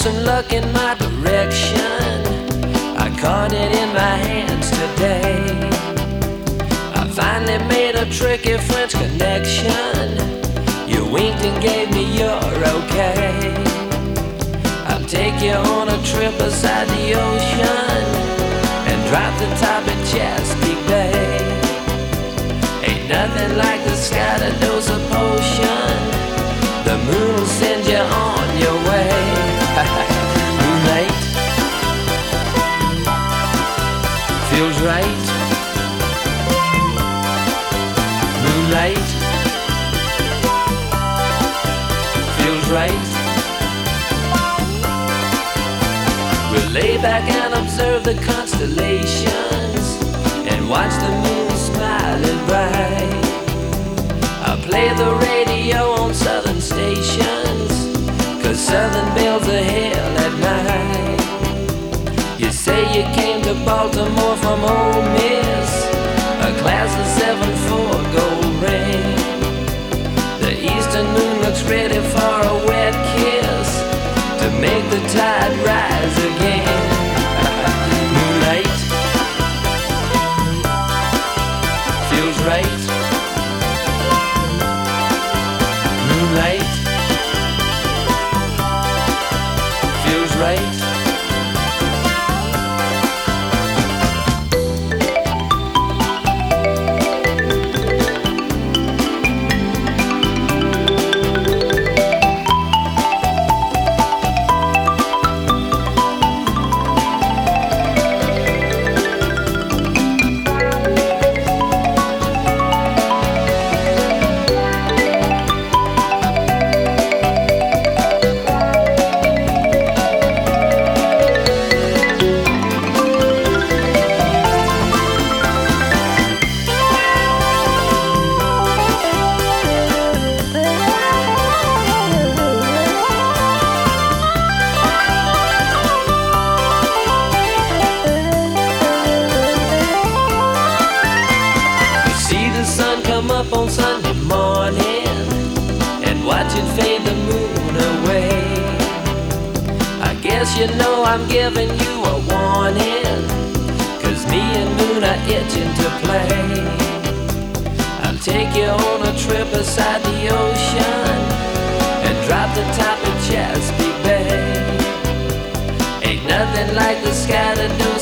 some luck in my direction. I caught it in my hands today. I finally made a tricky French connection. You winked and gave me your okay. I'll take you on a trip beside the ocean and drop the top at Chesapeake Bay. Ain't nothing like the sky to dose a potion. The moon will send you on your way. Moonlight feels right. Moonlight feels right. We'll lay back and observe the constellations and watch the moon smiling bright. I'll play the radio on southern stations, 'cause southern bells are hell at night. You say you came to Baltimore from Ole Miss, a class of 7-4 gold ring. The eastern moon looks ready for a wet kiss to make the tide rise again. Moonlight feels right. Moonlight feels right. Up on Sunday morning and watch it fade the moon away. I guess you know I'm giving you a warning, 'cause me and moon are itching to play. I'll take you on a trip beside the ocean and drop the top of Chesapeake Bay. Ain't nothing like the sky to do